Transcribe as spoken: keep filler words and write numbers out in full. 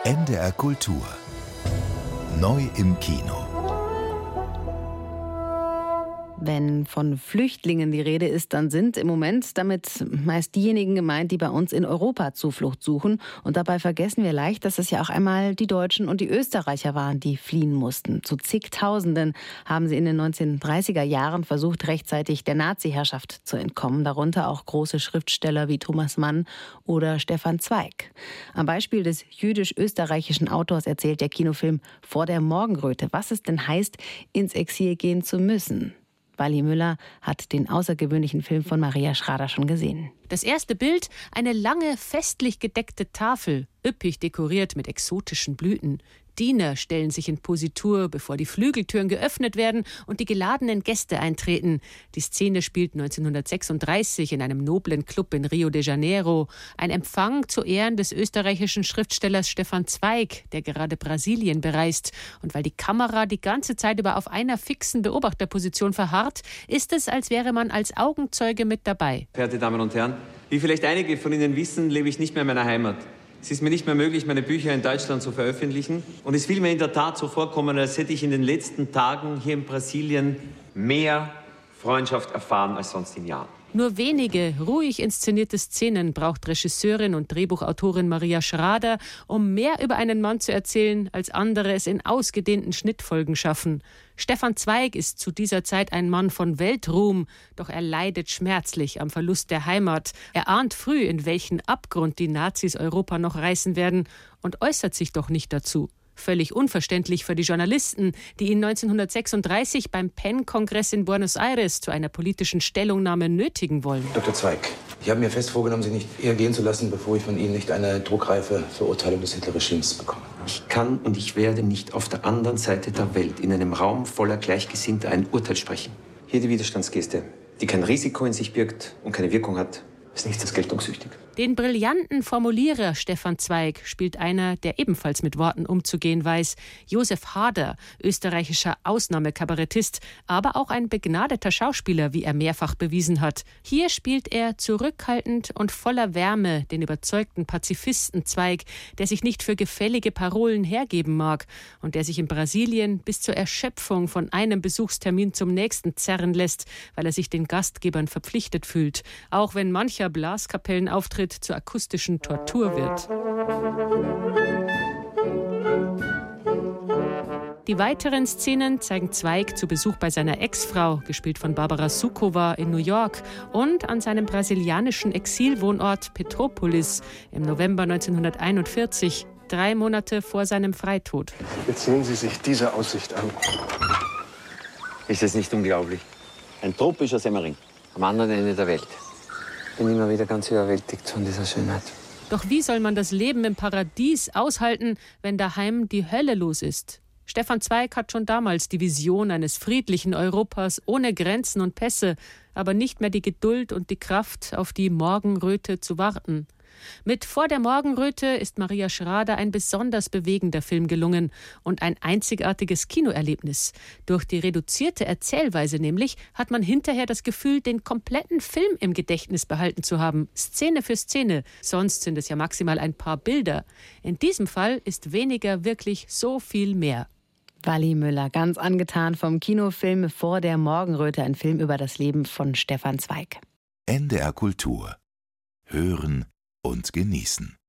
N D R Kultur. Neu im Kino. Wenn von Flüchtlingen die Rede ist, dann sind im Moment damit meist diejenigen gemeint, die bei uns in Europa Zuflucht suchen. Und dabei vergessen wir leicht, dass es ja auch einmal die Deutschen und die Österreicher waren, die fliehen mussten. Zu zigtausenden haben sie in den neunzehnhundertdreißiger Jahren versucht, rechtzeitig der Nazi-Herrschaft zu entkommen. Darunter auch große Schriftsteller wie Thomas Mann oder Stefan Zweig. Am Beispiel des jüdisch-österreichischen Autors erzählt der Kinofilm Vor der Morgenröte, was es denn heißt, ins Exil gehen zu müssen. Wally Müller hat den außergewöhnlichen Film von Maria Schrader schon gesehen. Das erste Bild, eine lange, festlich gedeckte Tafel, üppig dekoriert mit exotischen Blüten. Diener stellen sich in Positur, bevor die Flügeltüren geöffnet werden und die geladenen Gäste eintreten. Die Szene spielt neunzehnhundertsechsunddreißig in einem noblen Club in Rio de Janeiro. Ein Empfang zu Ehren des österreichischen Schriftstellers Stefan Zweig, der gerade Brasilien bereist. Und weil die Kamera die ganze Zeit über auf einer fixen Beobachterposition verharrt, ist es, als wäre man als Augenzeuge mit dabei. Verehrte Damen und Herren, wie vielleicht einige von Ihnen wissen, lebe ich nicht mehr in meiner Heimat. Es ist mir nicht mehr möglich, meine Bücher in Deutschland zu veröffentlichen. Und es will mir in der Tat so vorkommen, als hätte ich in den letzten Tagen hier in Brasilien mehr Freundschaft erfahren als sonst in Jahren. Nur wenige ruhig inszenierte Szenen braucht Regisseurin und Drehbuchautorin Maria Schrader, um mehr über einen Mann zu erzählen, als andere es in ausgedehnten Schnittfolgen schaffen. Stefan Zweig ist zu dieser Zeit ein Mann von Weltruhm, doch er leidet schmerzlich am Verlust der Heimat. Er ahnt früh, in welchen Abgrund die Nazis Europa noch reißen werden und äußert sich doch nicht dazu. Völlig unverständlich für die Journalisten, die ihn neunzehnhundertsechsunddreißig beim Penn-Kongress in Buenos Aires zu einer politischen Stellungnahme nötigen wollen. Doktor Zweig, ich habe mir fest vorgenommen, Sie nicht eher gehen zu lassen, bevor ich von Ihnen nicht eine druckreife Verurteilung des Hitler-Regimes bekomme. Ich kann und ich werde nicht auf der anderen Seite der Welt in einem Raum voller Gleichgesinnter ein Urteil sprechen. Hier die Widerstandsgeste, die kein Risiko in sich birgt und keine Wirkung hat, ist nichts geltungssüchtig. Den brillanten Formulierer Stefan Zweig spielt einer, der ebenfalls mit Worten umzugehen weiß. Josef Hader, österreichischer Ausnahmekabarettist, aber auch ein begnadeter Schauspieler, wie er mehrfach bewiesen hat. Hier spielt er zurückhaltend und voller Wärme den überzeugten Pazifisten Zweig, der sich nicht für gefällige Parolen hergeben mag und der sich in Brasilien bis zur Erschöpfung von einem Besuchstermin zum nächsten zerren lässt, weil er sich den Gastgebern verpflichtet fühlt, auch wenn mancher Blaskapellenauftritt zur akustischen Tortur wird. Die weiteren Szenen zeigen Zweig zu Besuch bei seiner Ex-Frau, gespielt von Barbara Sukowa, in New York und an seinem brasilianischen Exilwohnort Petrópolis im November neunzehnhunderteinundvierzig, drei Monate vor seinem Freitod. Jetzt sehen Sie sich diese Aussicht an. Ist es nicht unglaublich? Ein tropischer Semmering am anderen Ende der Welt. Ich bin immer wieder ganz überwältigt von dieser Schönheit. Doch wie soll man das Leben im Paradies aushalten, wenn daheim die Hölle los ist? Stefan Zweig hat schon damals die Vision eines friedlichen Europas ohne Grenzen und Pässe, aber nicht mehr die Geduld und die Kraft, auf die Morgenröte zu warten. Mit Vor der Morgenröte ist Maria Schrader ein besonders bewegender Film gelungen und ein einzigartiges Kinoerlebnis. Durch die reduzierte Erzählweise nämlich hat man hinterher das Gefühl, den kompletten Film im Gedächtnis behalten zu haben, Szene für Szene. Sonst sind es ja maximal ein paar Bilder. In diesem Fall ist weniger wirklich so viel mehr. Wally Müller, ganz angetan vom Kinofilm Vor der Morgenröte, ein Film über das Leben von Stefan Zweig. N D R Kultur. Hören und genießen.